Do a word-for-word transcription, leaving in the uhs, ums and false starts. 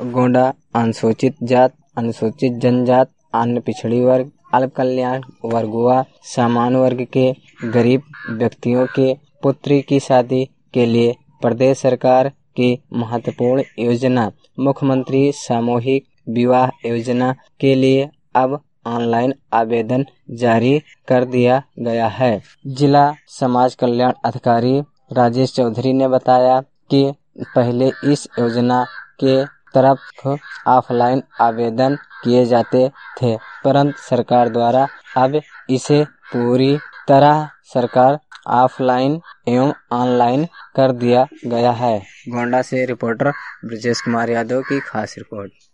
गोंडा अनुसूचित जात, अनुसूचित जनजात, अन्य पिछड़ी वर्ग, अल्पकल्याण वर्ग व सामान्य वर्ग के गरीब व्यक्तियों के पुत्री की शादी के लिए प्रदेश सरकार की महत्वपूर्ण योजना मुख्यमंत्री सामूहिक विवाह योजना के लिए अब ऑनलाइन आवेदन जारी कर दिया गया है। जिला समाज कल्याण अधिकारी राजेश चौधरी ने बताया कि पहले इस योजना के तरफ ऑफलाइन आवेदन किए जाते थे, परंतु सरकार द्वारा अब इसे पूरी तरह सरकार ऑफलाइन एवं ऑनलाइन कर दिया गया है। गोंडा से रिपोर्टर ब्रजेश कुमार यादव की खास रिपोर्ट।